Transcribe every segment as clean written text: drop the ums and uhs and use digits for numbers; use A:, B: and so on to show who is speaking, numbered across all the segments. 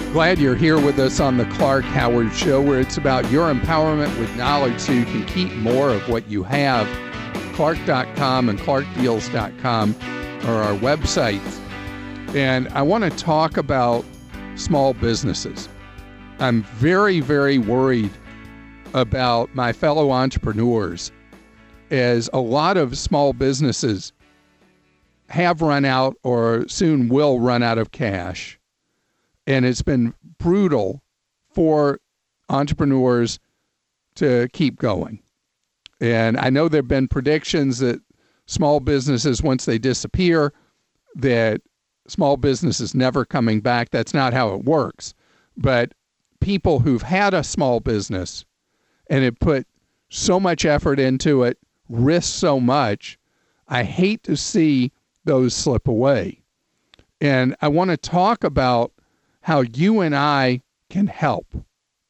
A: Glad you're here with us on the Clark Howard Show, where it's about your empowerment with knowledge so you can keep more of what you have. Clark.com and ClarkDeals.com are our websites. And I want to talk about small businesses. I'm very, very worried about my fellow entrepreneurs, as a lot of small businesses have run out or soon will run out of cash. And it's been brutal for entrepreneurs to keep going. And I know there have been predictions that small businesses, once they disappear, that small businesses never coming back. That's not how it works. But people who've had a small business and have put so much effort into it, risked so much, I hate to see those slip away. And I want to talk about how you and I can help.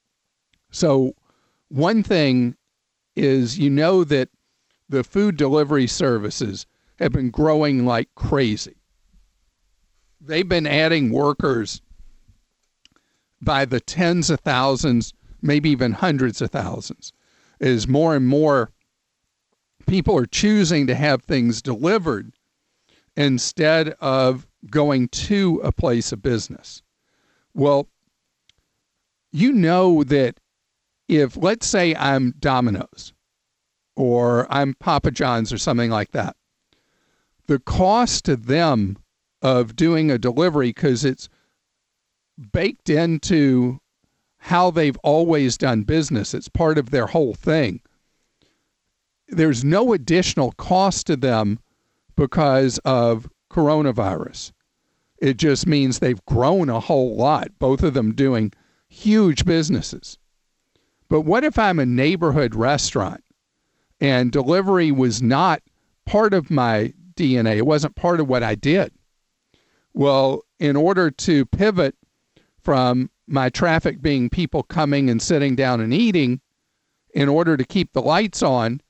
A: So one thing is, you know that the food delivery services have been growing like crazy. They've been adding workers by the tens of thousands, maybe even hundreds of thousands, as more and more people are choosing to have things delivered instead of going to a place of business. Well, you know that if, let's say I'm Domino's or I'm Papa John's or something like that, the cost to them of doing a delivery, because it's baked into how they've always done business, it's part of their whole thing. There's no additional cost to them because of coronavirus. It just means they've grown a whole lot, both of them doing huge businesses. But what if I'm a neighborhood restaurant and delivery was not part of my DNA? It wasn't part of what I did. Well, in order to pivot from my traffic being people coming and sitting down and eating, in order to keep the lights on,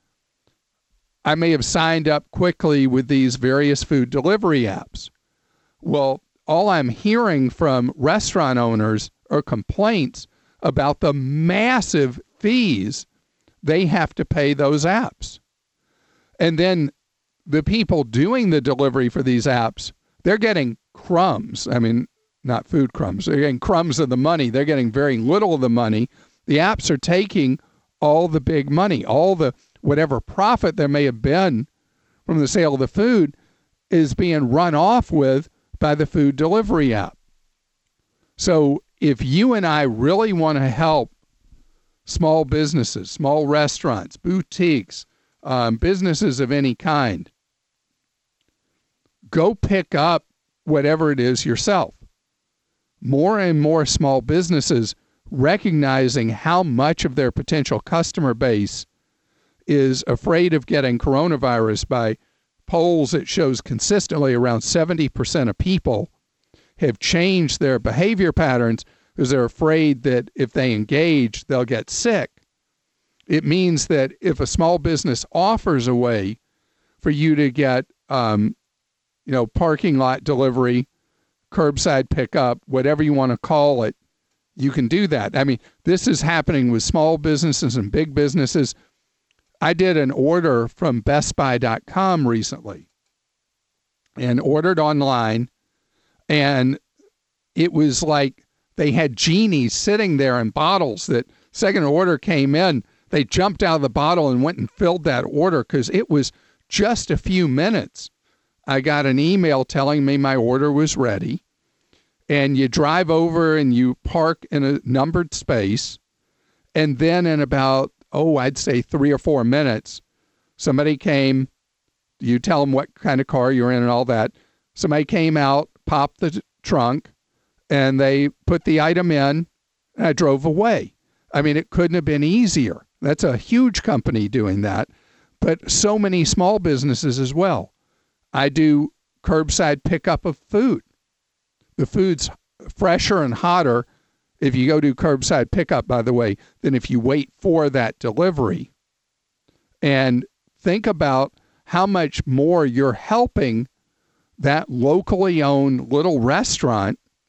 A: I may have signed up quickly with these various food delivery apps. Well, all I'm hearing from restaurant owners are complaints about the massive fees they have to pay those apps. And then the people doing the delivery for these apps, they're getting crumbs. I mean, not food crumbs. They're getting crumbs of the money. They're getting very little of the money. The apps are taking all the big money, all the whatever profit there may have been from the sale of the food is being run off with by the food delivery app. So if you and I really want to help small businesses, small restaurants, boutiques, businesses of any kind, go pick up whatever it is yourself. More and more small businesses recognizing how much of their potential customer base is afraid of getting coronavirus. By polls, it shows consistently around 70% of people have changed their behavior patterns because they're afraid that if they engage, they'll get sick. It means that if a small business offers a way for you to get, parking lot delivery, curbside pickup, whatever you want to call it, you can do that. I mean, this is happening with small businesses and big businesses. I did an order from BestBuy.com recently and ordered online, and it was like they had genies sitting there in bottles that second order came in. They jumped out of the bottle and went and filled that order because it was just a few minutes. I got an email telling me my order was ready, and you drive over and you park in a numbered space, and then in about, I'd say 3 or 4 minutes, somebody came, you tell them what kind of car you're in and all that. Somebody came out, popped the trunk, and they put the item in, and I drove away. I mean, it couldn't have been easier. That's a huge company doing that, but so many small businesses as well. I do curbside pickup of food. The food's fresher and hotter if you go do curbside pickup, by the way, than if you wait for that delivery. And think about how much more you're helping that locally owned little restaurant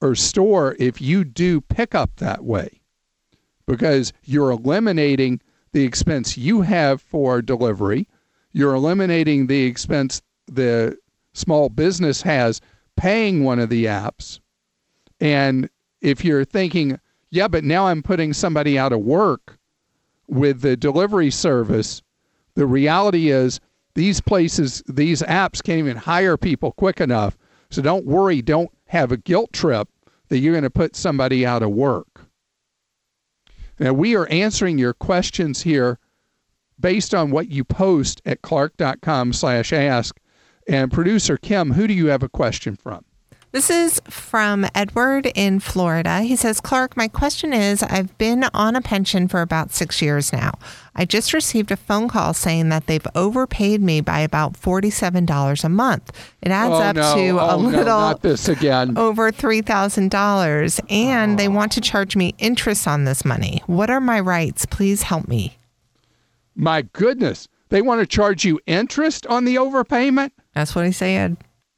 A: or store if you do pick up that way, because you're eliminating the expense you have for delivery. You're eliminating the expense the small business has paying one of the apps. And if you're thinking, yeah, but now I'm putting somebody out of work with the delivery service, the reality is these apps can't even hire people quick enough. So don't worry, don't have a guilt trip that you're going to put somebody out of work. Now, we are answering your questions here based on what you post at clark.com/ask. And producer Kim, who do you have a question from?
B: This is from Edward in Florida. He says, Clark, my question is, I've been on a pension for about 6 years now. I just received a phone call saying that they've overpaid me by about $47 a month. It adds
A: not this again.
B: Over $3,000, and they want to charge me interest on this money. What are my rights? Please help me.
A: My goodness. They want to charge you interest on the overpayment?
B: That's what he said.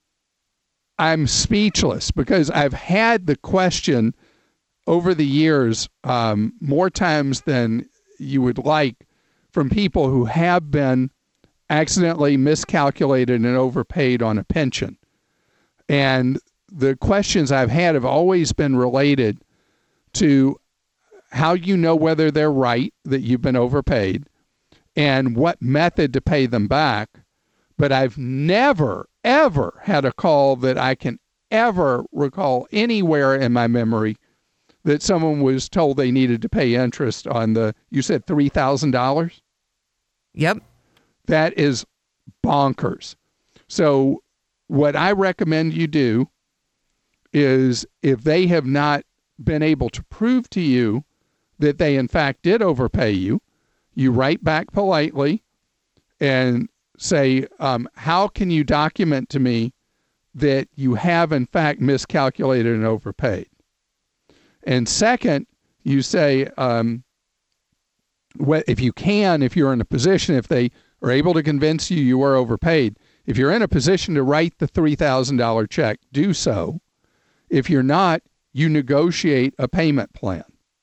A: I'm speechless because I've had the question over the years more times than you would like from people who have been accidentally miscalculated and overpaid on a pension. And the questions I've had have always been related to how you know whether they're right, that you've been overpaid, and what method to pay them back. But I've never, ever had a call that I can ever recall anywhere in my memory that someone was told they needed to pay interest on you said $3,000?
B: Yep.
A: That is bonkers. So what I recommend you do is, if they have not been able to prove to you that they in fact did overpay you, you write back politely and say, how can you document to me that you have in fact miscalculated and overpaid? And second, you say, if you're in a position, if they are able to convince you you were overpaid, if you're in a position to write the $3,000 check, do so. If you're not, you negotiate a payment plan.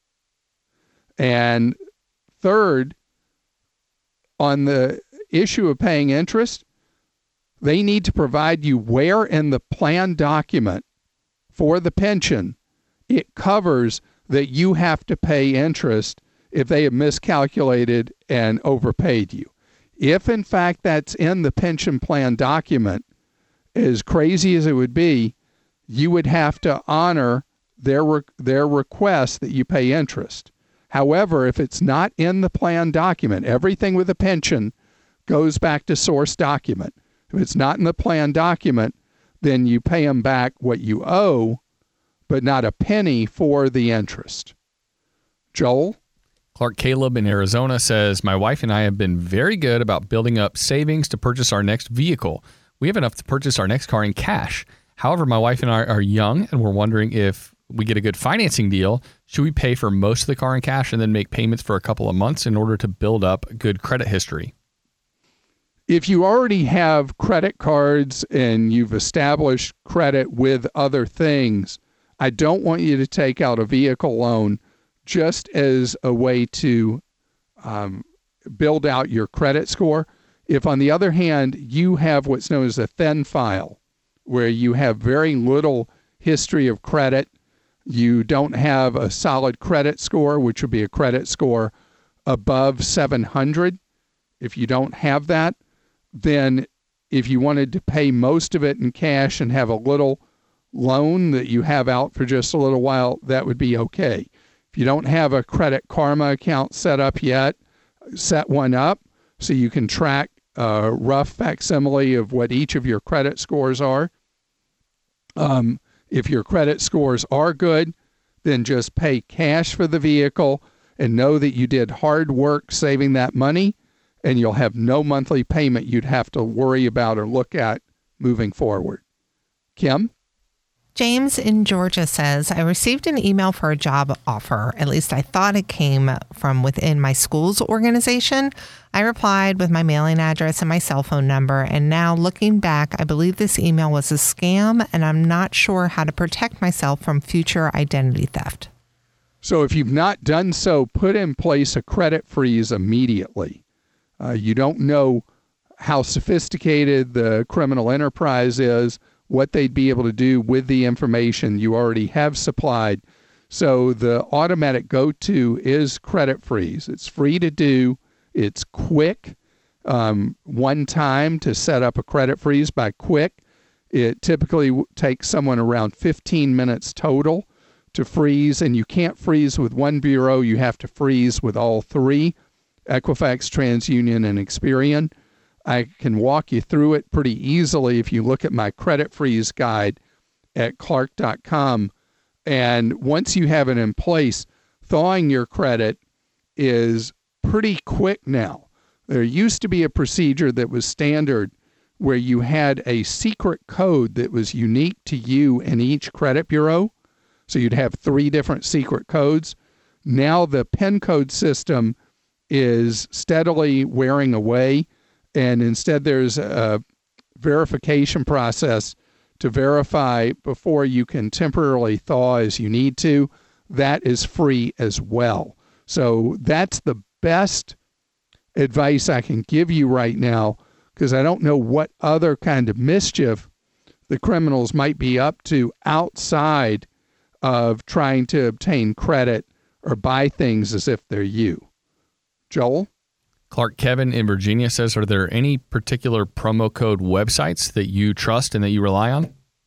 A: And third, on the issue of paying interest, they need to provide you where in the plan document for the pension it covers that you have to pay interest if they have miscalculated and overpaid you. If in fact that's in the pension plan document, as crazy as it would be, you would have to honor their request that you pay interest. However, if it's not in the plan document, everything with a pension goes back to source document. If it's not in the plan document, then you pay them back what you owe, but not a penny for the interest. Joel?
C: Clark Caleb in Arizona says, my wife and I have been very good about building up savings to purchase our next vehicle. We have enough to purchase our next car in cash. However, my wife and I are young, and we're wondering if we get a good financing deal, should we pay for most of the car in cash and then make payments for a couple of months in order to build up a good credit history?
A: If you already have credit cards and you've established credit with other things, I don't want you to take out a vehicle loan just as a way to build out your credit score. If, on the other hand, you have what's known as a thin file, where you have very little history of credit, you don't have a solid credit score, which would be a credit score above 700. If you don't have that, then if you wanted to pay most of it in cash and have a little loan that you have out for just a little while, that would be okay. If you don't have a Credit Karma account set up yet, set one up so you can track a rough facsimile of what each of your credit scores are. If your credit scores are good, then just pay cash for the vehicle and know that you did hard work saving that money, and you'll have no monthly payment you'd have to worry about or look at moving forward. Kim?
B: James in Georgia says, I received an email for a job offer. At least I thought it came from within my school's organization. I replied with my mailing address and my cell phone number. And now looking back, I believe this email was a scam, and I'm not sure how to protect myself from future identity theft.
A: So if you've not done so, put in place a credit freeze immediately. You don't know how sophisticated the criminal enterprise is, what they'd be able to do with the information you already have supplied. So the automatic go-to is credit freeze. It's free to do. It's quick. One time to set up a credit freeze by quick. It typically takes someone around 15 minutes total to freeze, and you can't freeze with one bureau. You have to freeze with all three, Equifax, TransUnion, and Experian. I can walk you through it pretty easily if you look at my credit freeze guide at Clark.com. And once you have it in place, thawing your credit is pretty quick now. There used to be a procedure that was standard where you had a secret code that was unique to you in each credit bureau. So you'd have 3 different secret codes. Now the PIN code system is steadily wearing away. And instead, there's a verification process to verify before you can temporarily thaw as you need to. That is free as well. So that's the best advice I can give you right now, because I don't know what other kind of mischief the criminals might be up to outside of trying to obtain credit or buy things as if they're you. Joel?
C: Clark Kevin in Virginia says, are there any particular promo code websites that you trust and that you rely on?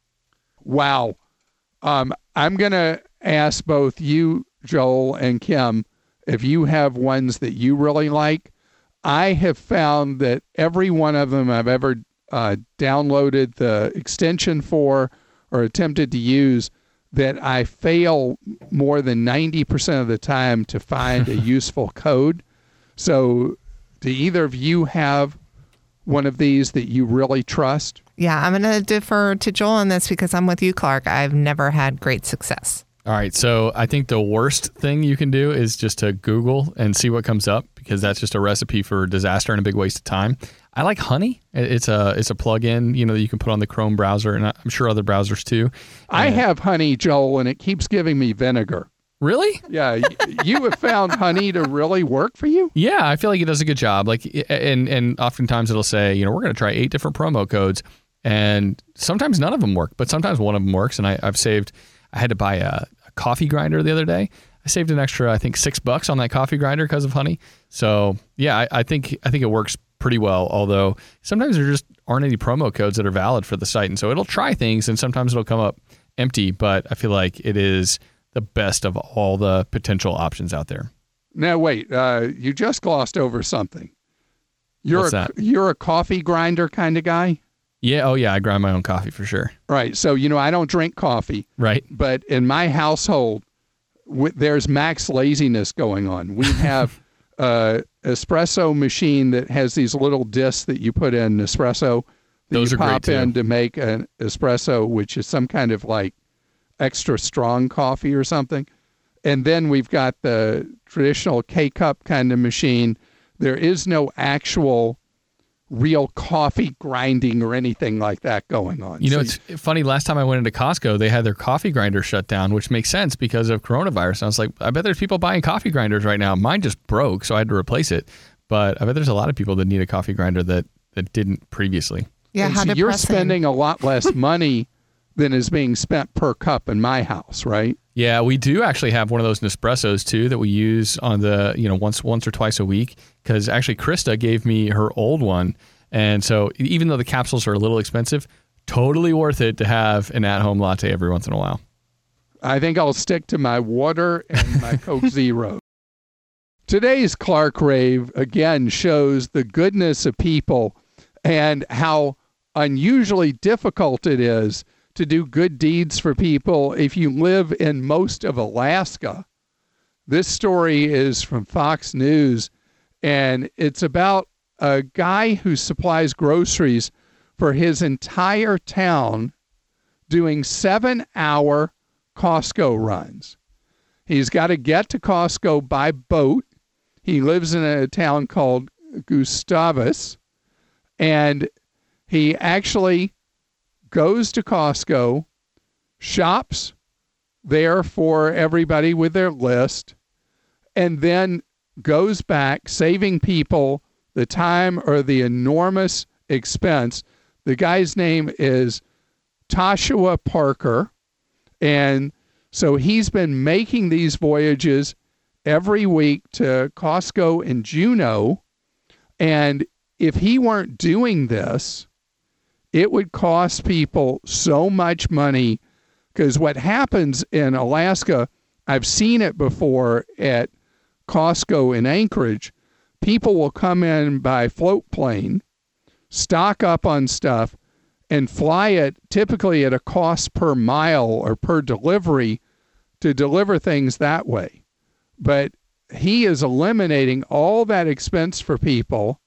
A: Wow. I'm going to ask both you, Joel, and Kim, if you have ones that you really like. I have found that every one of them I've ever downloaded the extension for or attempted to use, that I fail more than 90% of the time to find a useful code. So do either of you have one of these that you really trust?
B: Yeah, I'm going to defer to Joel on this because I'm with you, Clark. I've never had great success.
C: All right, so I think the worst thing you can do is just to Google and see what comes up, because that's just a recipe for disaster and a big waste of time. I like Honey. It's a plug-in, that you can put on the Chrome browser, and I'm sure other browsers too.
A: I have Honey, Joel, and it keeps giving me vinegar.
C: Really?
A: Yeah, you have found Honey to really work for you?
C: Yeah, I feel like it does a good job. And oftentimes it'll say, we're going to try 8 different promo codes, and sometimes none of them work, but sometimes one of them works. And I had to buy a coffee grinder the other day. I saved an extra, I think, $6 on that coffee grinder because of Honey. So yeah, I think it works pretty well. Although sometimes there just aren't any promo codes that are valid for the site, and so it'll try things, and sometimes it'll come up empty. But I feel like it is the best of all the potential options out there.
A: Now wait, you just glossed over something.
C: What's that?
A: You're a coffee grinder kind of guy?
C: Yeah. Oh yeah, I grind my own coffee for sure.
A: Right. So I don't drink coffee.
C: Right.
A: But in my household, there's max laziness going on. We have espresso machine that has these little discs that you put in espresso that
C: Those
A: you
C: are great
A: pop
C: too.
A: in to make an espresso, which is some kind of like extra strong coffee or something. And then we've got the traditional K-cup kind of machine. There is no actual real coffee grinding or anything like that going on.
C: It's funny. Last time I went into Costco, they had their coffee grinder shut down, which makes sense because of coronavirus. I was like, I bet there's people buying coffee grinders right now. Mine just broke, so I had to replace it. But I bet there's a lot of people that need a coffee grinder that didn't previously.
B: Yeah, how
A: so
B: depressing.
A: You're spending a lot less money than is being spent per cup in my house, right?
C: Yeah, we do actually have one of those Nespressos too that we use on the once or twice a week, because actually Krista gave me her old one, and so even though the capsules are a little expensive, totally worth it to have an at-home latte every once in a while.
A: I think I'll stick to my water and my Coke Zero. Today's Clark Rave again shows the goodness of people and how unusually difficult it is to do good deeds for people if you live in most of Alaska. This story is from Fox News, and it's about a guy who supplies groceries for his entire town doing 7-hour Costco runs. He's got to get to Costco by boat. He lives in a town called Gustavus, and he actually goes to Costco, shops there for everybody with their list, and then goes back, saving people the time or the enormous expense. The guy's name is Toshua Parker, and so he's been making these voyages every week to Costco and Juneau, and if he weren't doing this, it would cost people so much money, because what happens in Alaska, I've seen it before at Costco in Anchorage, people will come in by float plane, stock up on stuff, and fly it typically at a cost per mile or per delivery to deliver things that way. But he is eliminating all that expense for people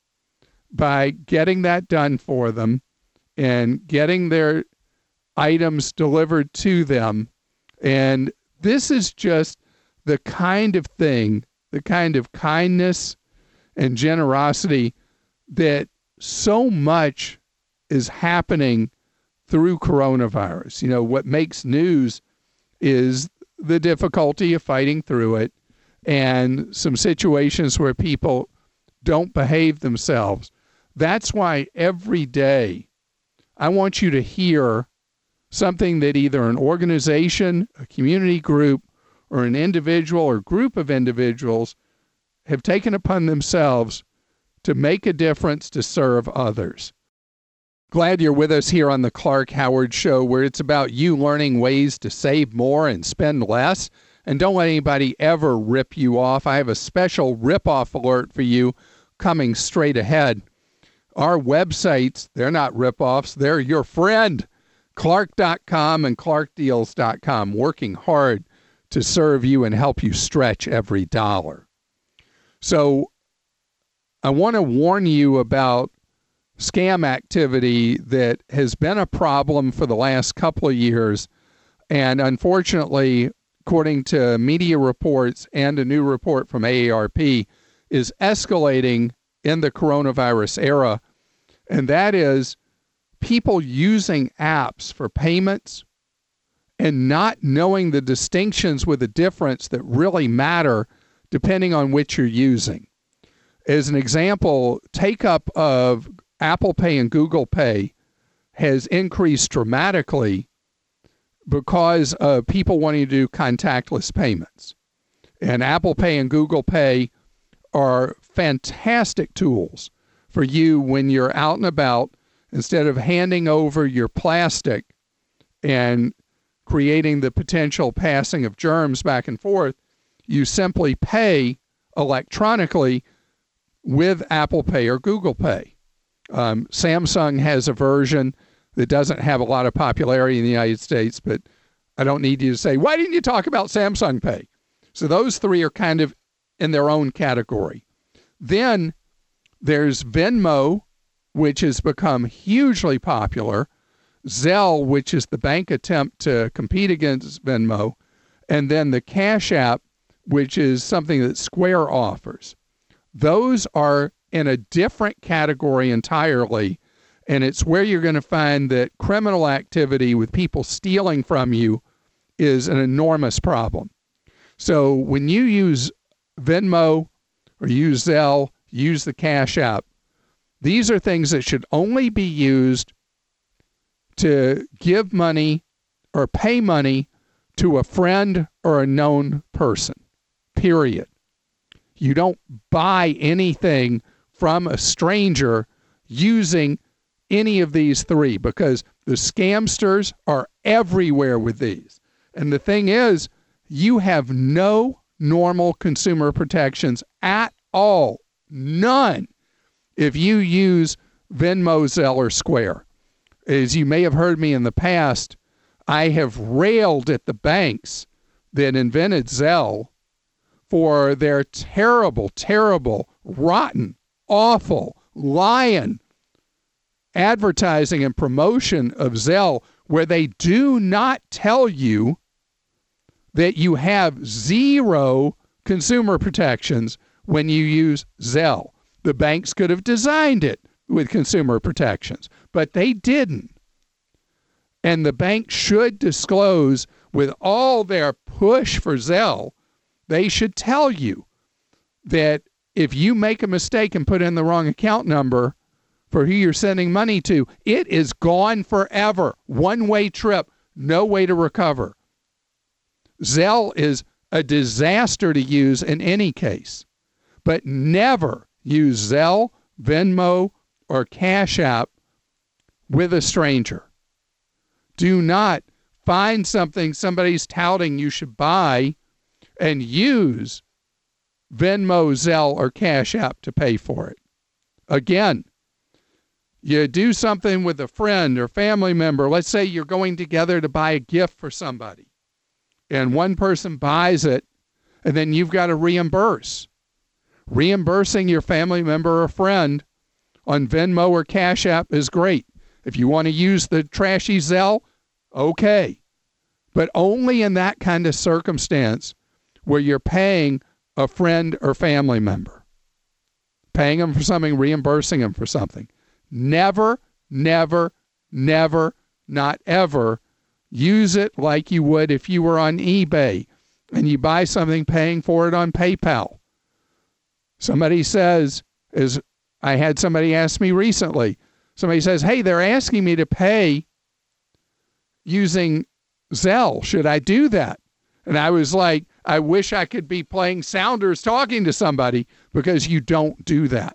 A: by getting that done for them and getting their items delivered to them. And this is just the kind of thing, the kind of kindness and generosity that so much is happening through coronavirus. You know, what makes news is the difficulty of fighting through it and some situations where people don't behave themselves. That's why every day I want you to hear something that either an organization, a community group, or an individual or group of individuals have taken upon themselves to make a difference to serve others. Glad you're with us here on the Clark Howard Show, where it's about you learning ways to save more and spend less. And don't let anybody ever rip you off. I have a special rip-off alert for you coming straight ahead. Our websites, they're not rip-offs, they're your friend. Clark.com and ClarkDeals.com, working hard to serve you and help you stretch every dollar. So I want to warn you about scam activity that has been a problem for the last couple of years. And unfortunately, according to media reports and a new report from AARP, is escalating in the coronavirus era. And that is people using apps for payments and not knowing the distinctions with the difference that really matter depending on which you're using. As an example, take-up of Apple Pay and Google Pay has increased dramatically because of people wanting to do contactless payments. And Apple Pay and Google Pay are fantastic tools for you when you're out and about. Instead of handing over your plastic and creating the potential passing of germs back and forth, you simply pay electronically with Apple Pay or Google Pay. Samsung has a version that doesn't have a lot of popularity in the United States, but I don't need you to say, why didn't you talk about Samsung Pay? So those three are kind of in their own category. Then there's Venmo, which has become hugely popular, Zelle, which is the bank attempt to compete against Venmo, and then the Cash App, which is something that Square offers. Those are in a different category entirely, and it's where you're going to find that criminal activity with people stealing from you is an enormous problem. So when you use Venmo or use Zelle, use the Cash App, these are things that should only be used to give money or pay money to a friend or a known person, period. You don't buy anything from a stranger using any of these three because the scamsters are everywhere with these. And the thing is, you have no normal consumer protections at all. None. If you use Venmo, Zelle, or Square. As you may have heard me in the past, I have railed at the banks that invented Zelle for their terrible, terrible, rotten, awful, lying advertising and promotion of Zelle, where they do not tell you that you have zero consumer protections when you use Zelle. The banks could have designed it with consumer protections, but they didn't. And the bank should disclose, with all their push for Zelle, they should tell you that if you make a mistake and put in the wrong account number for who you're sending money to, it is gone forever. One-way trip, no way to recover. Zelle is a disaster to use in any case, but never use Zelle, Venmo, or Cash App with a stranger. Do not find something somebody's touting you should buy and use Venmo, Zelle, or Cash App to pay for it. Again, you do something with a friend or family member. Let's say you're going together to buy a gift for somebody, and one person buys it, and then you've got to reimburse. Reimbursing your family member or friend on Venmo or Cash App is great. If you want to use the trashy Zelle, okay. But only in that kind of circumstance where you're paying a friend or family member. Paying them for something, reimbursing them for something. Never, never, never, not ever use it like you would if you were on eBay and you buy something paying for it on PayPal. Somebody says, as I had somebody ask me recently, somebody says, hey, they're asking me to pay using Zelle. Should I do that? And I was like, I wish I could be playing Sounders talking to somebody, because you don't do that.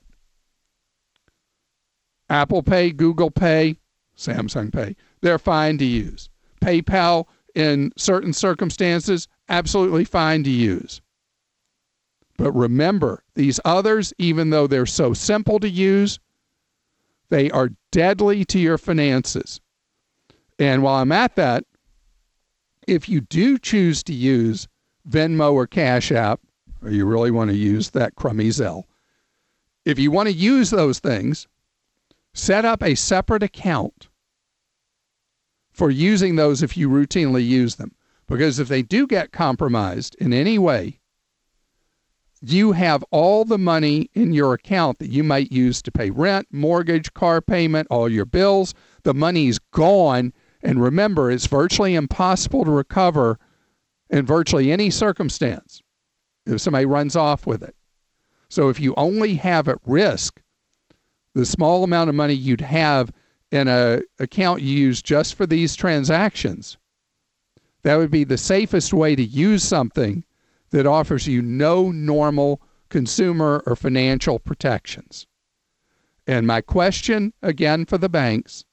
A: Apple Pay, Google Pay, Samsung Pay, they're fine to use. PayPal, in certain circumstances, absolutely fine to use. But remember, these others, even though they're so simple to use, they are deadly to your finances. And while I'm at that, if you do choose to use Venmo or Cash App, or you really want to use that crummy Zelle, if you want to use those things, set up a separate account for using those if you routinely use them. Because if they do get compromised in any way, you have all the money in your account that you might use to pay rent, mortgage, car payment, all your bills. The money's gone. And remember, it's virtually impossible to recover in virtually any circumstance if somebody runs off with it. So if you only have at risk the small amount of money you'd have in an account you use just for these transactions, that would be the safest way to use something that offers you no normal consumer or financial protections. And my question, again, for the banks,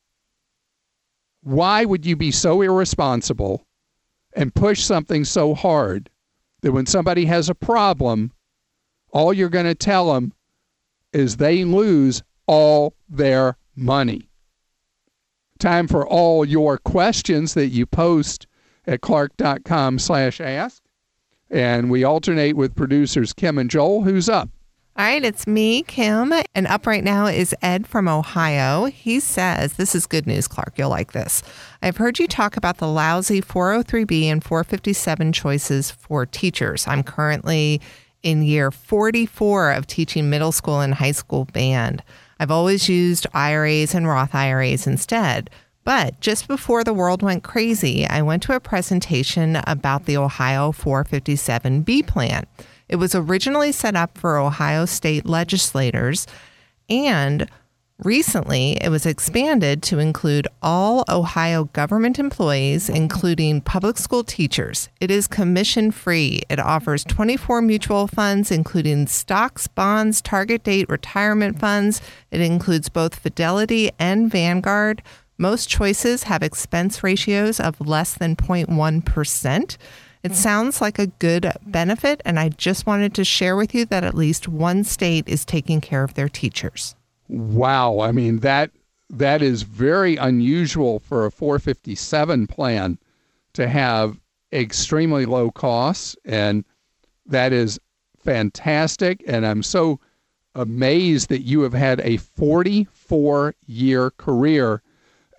A: why would you be so irresponsible and push something so hard that when somebody has a problem, all you're going to tell them is they lose all their money? Time for all your questions that you post at clark.com/ask. And we alternate with producers Kim and Joel. Who's up?
B: All right, it's me, Kim, and up right now is Ed from Ohio. He says, this is good news, Clark. You'll like this. I've heard you talk about the lousy 403B and 457 choices for teachers. I'm currently in year 44 of teaching middle school and high school band. I've always used IRAs and Roth IRAs instead. But just before the world went crazy, I went to a presentation about the Ohio 457B plan. It was originally set up for Ohio state legislators, and recently it was expanded to include all Ohio government employees, including public school teachers. It is commission-free. It offers 24 mutual funds, including stocks, bonds, target date retirement funds. It includes both Fidelity and Vanguard. Most choices have expense ratios of less than 0.1%. It sounds like a good benefit, and I just wanted to share with you that at least one state is taking care of their teachers.
A: Wow. I mean, that is very unusual for a 457 plan to have extremely low costs, and that is fantastic. And I'm so amazed that you have had a 44-year career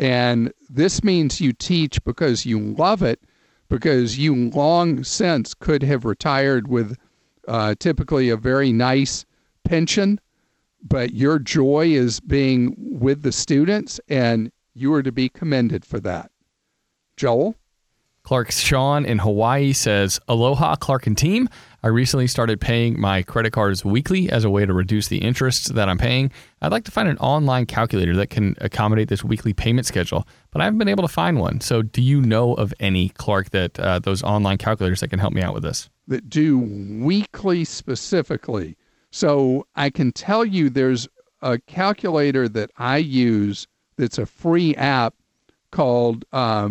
A: And this means you teach because you love it, because you long since could have retired with typically a very nice pension, but your joy is being with the students, and you are to be commended for that. Joel?
C: Clark Sean in Hawaii says, Aloha, Clark and team. I recently started paying my credit cards weekly as a way to reduce the interest that I'm paying. I'd like to find an online calculator that can accommodate this weekly payment schedule, but I haven't been able to find one. So do you know of any, Clark, that those online calculators that can help me out with this?
A: That do weekly specifically. So I can tell you there's a calculator that I use that's a free app called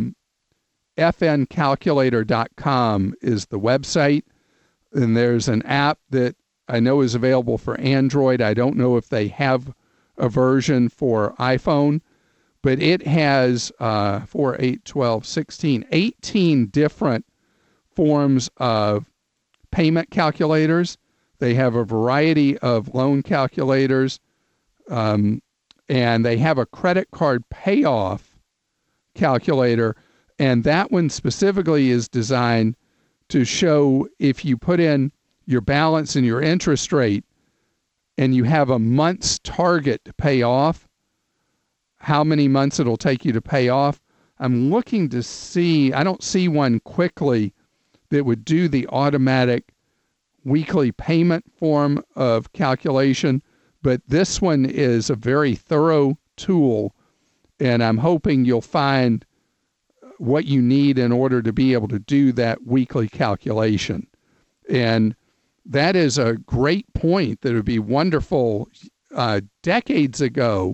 A: fncalculator.com is the website. And there's an app that I know is available for Android. I don't know if they have a version for iPhone, but it has 4, 8, 12, 16, 18 different forms of payment calculators. They have a variety of loan calculators, and they have a credit card payoff calculator. And that one specifically is designed to show if you put in your balance and your interest rate and you have a month's target to pay off, how many months it'll take you to pay off. I'm looking to see, I don't see one quickly that would do the automatic weekly payment form of calculation, but this one is a very thorough tool, and I'm hoping you'll find what you need in order to be able to do that weekly calculation. And that is a great point that would be wonderful. Decades ago,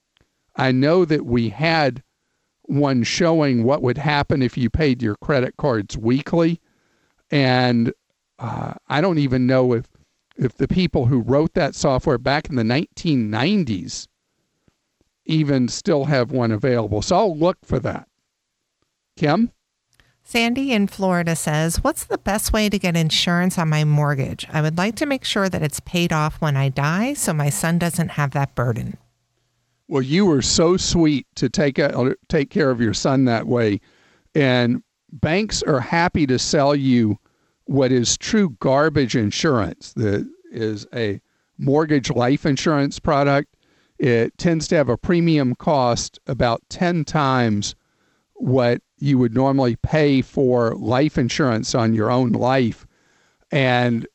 A: I know that we had one showing what would happen if you paid your credit cards weekly. And I don't even know if the people who wrote that software back in the 1990s even still have one available. So I'll look for that. Kim?
B: Sandy in Florida says, what's the best way to get insurance on my mortgage? I would like to make sure that it's paid off when I die so my son doesn't have that burden.
A: Well, you were so sweet to take care of your son that way. And banks are happy to sell you what is true garbage insurance. That is a mortgage life insurance product. It tends to have a premium cost about 10 times what you would normally pay for life insurance on your own life. And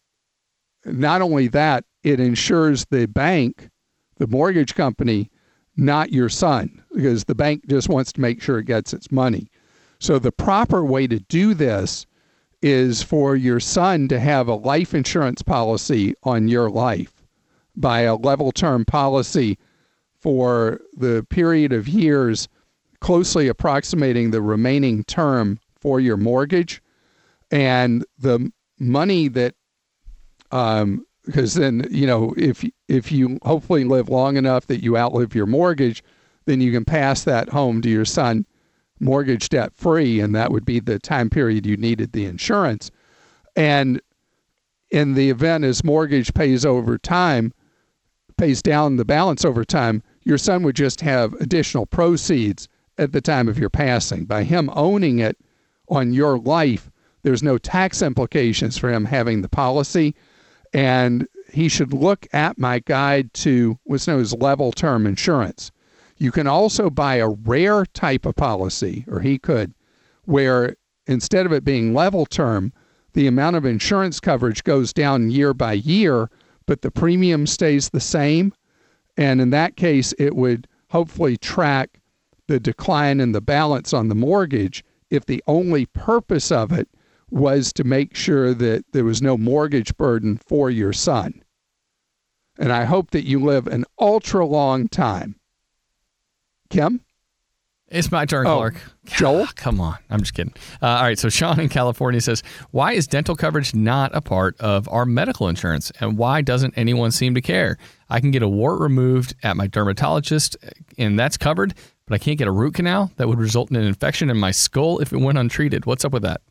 A: not only that, it insures the bank, the mortgage company, not your son, because the bank just wants to make sure it gets its money. So the proper way to do this is for your son to have a life insurance policy on your life, by a level term policy for the period of years closely approximating the remaining term for your mortgage. And the money that, because then, you know, if you hopefully live long enough that you outlive your mortgage, then you can pass that home to your son mortgage debt free, and that would be the time period you needed the insurance. And in the event his mortgage pays over time, pays down the balance over time, your son would just have additional proceeds at the time of your passing. By him owning it on your life, there's no tax implications for him having the policy. And he should look at my guide to what's known as level term insurance. You can also buy a rare type of policy, or he could, where instead of it being level term, the amount of insurance coverage goes down year by year, but the premium stays the same. And in that case, it would hopefully track the decline in the balance on the mortgage if the only purpose of it was to make sure that there was no mortgage burden for your son. And I hope that you live an ultra long time. Kim?
C: It's my turn, Clark.
A: Joel?
C: Come on. I'm just kidding. All right. So Sean in California says, why is dental coverage not a part of our medical insurance? And why doesn't anyone seem to care? I can get a wart removed at my dermatologist, and that's covered, but I can't get a root canal that would result in an infection in my skull if it went untreated. What's up with that?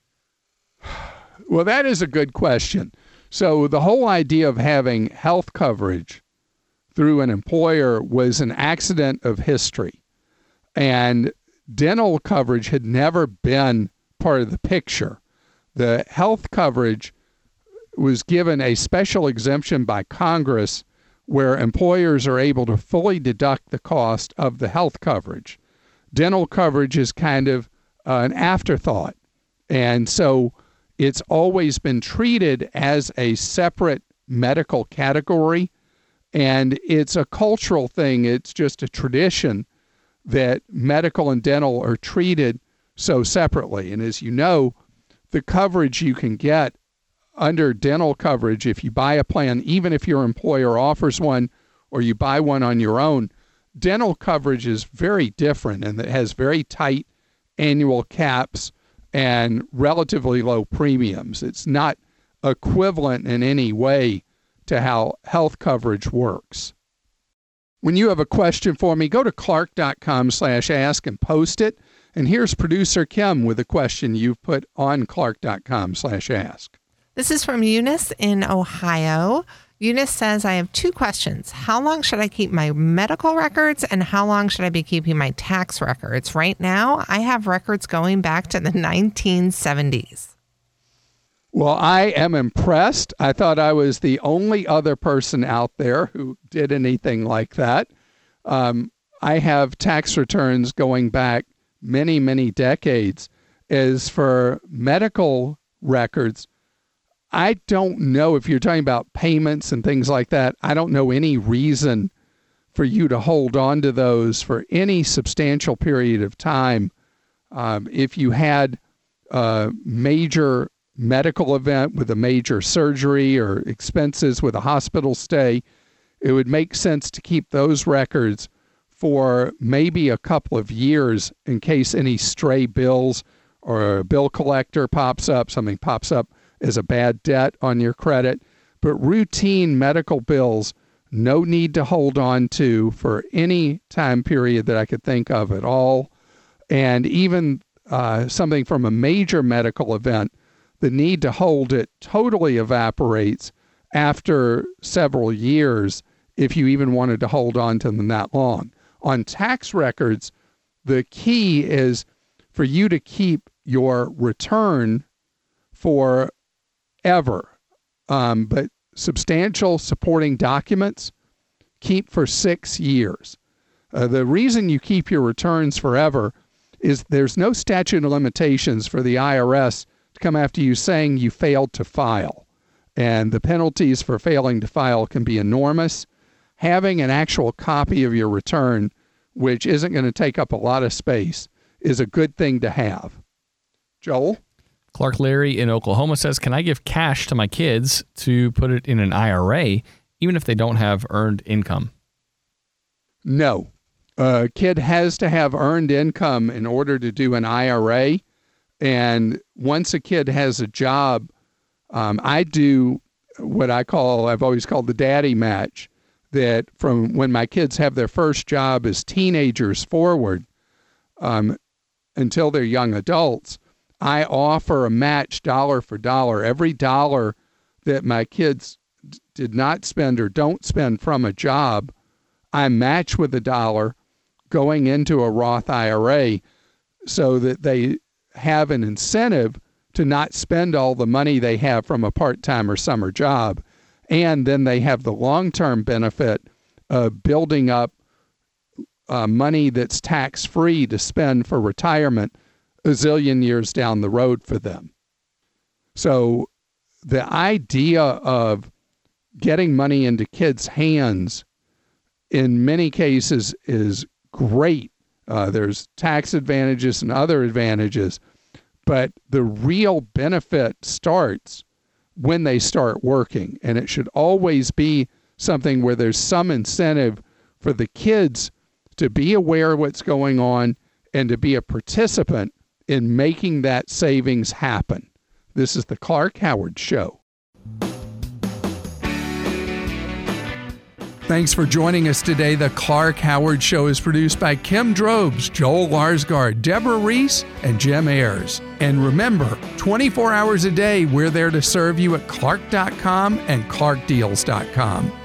A: Well, that is a good question. So the whole idea of having health coverage through an employer was an accident of history. and dental coverage had never been part of the picture. The health coverage was given a special exemption by Congress where employers are able to fully deduct the cost of the health coverage. Dental coverage is kind of an afterthought. And so it's always been treated as a separate medical category. And it's a cultural thing. It's just a tradition that medical and dental are treated so separately. And as you know, the coverage you can get under dental coverage, if you buy a plan, even if your employer offers one or you buy one on your own, dental coverage is very different, and it has very tight annual caps and relatively low premiums. It's not equivalent in any way to how health coverage works. When you have a question for me, go to clark.com/ask and post it. And here's producer Kim with a question you've put on clark.com/ask.
B: This is from Eunice in Ohio. Eunice says, I have two questions. How long should I keep my medical records, and how long should I be keeping my tax records? Right now, I have records going back to the 1970s.
A: Well, I am impressed. I thought I was the only other person out there who did anything like that. I have tax returns going back many, many decades. As for medical records, I don't know if you're talking about payments and things like that. I don't know any reason for you to hold on to those for any substantial period of time. If you had a major medical event with a major surgery or expenses with a hospital stay, it would make sense to keep those records for maybe a couple of years in case any stray bills or a bill collector pops up, something pops up as a bad debt on your credit. But routine medical bills, no need to hold on to for any time period that I could think of at all. And even something from a major medical event, the need to hold it totally evaporates after several years if you even wanted to hold on to them that long. On tax records, the key is for you to keep your return forever. But substantial supporting documents, keep for 6 years. The reason you keep your returns forever is there's no statute of limitations for the IRS to come after you saying you failed to file. And the penalties for failing to file can be enormous. Having an actual copy of your return, which isn't going to take up a lot of space, is a good thing to have. Joel?
C: Clark Larry in Oklahoma says, can I give cash to my kids to put it in an IRA, even if they don't have earned income?
A: No. A kid has to have earned income in order to do an IRA. And once a kid has a job, I do what I've always called the daddy match, that from when my kids have their first job as teenagers forward until they're young adults, I offer a match dollar for dollar. Every dollar that my kids did not spend or don't spend from a job, I match with $1 going into a Roth IRA so that they have an incentive to not spend all the money they have from a part-time or summer job. And then they have the long-term benefit of building up money that's tax-free to spend for retirement a zillion years down the road for them. So the idea of getting money into kids' hands in many cases is great. There's tax advantages and other advantages, but the real benefit starts when they start working. And it should always be something where there's some incentive for the kids to be aware of what's going on and to be a participant in making that savings happen. This is the Clark Howard Show. Thanks for joining us today. The Clark Howard Show is produced by Kim Drobes, Joel Larsgaard, Deborah Reese, and Jim Ayers. And remember, 24 hours a day, we're there to serve you at clark.com and clarkdeals.com.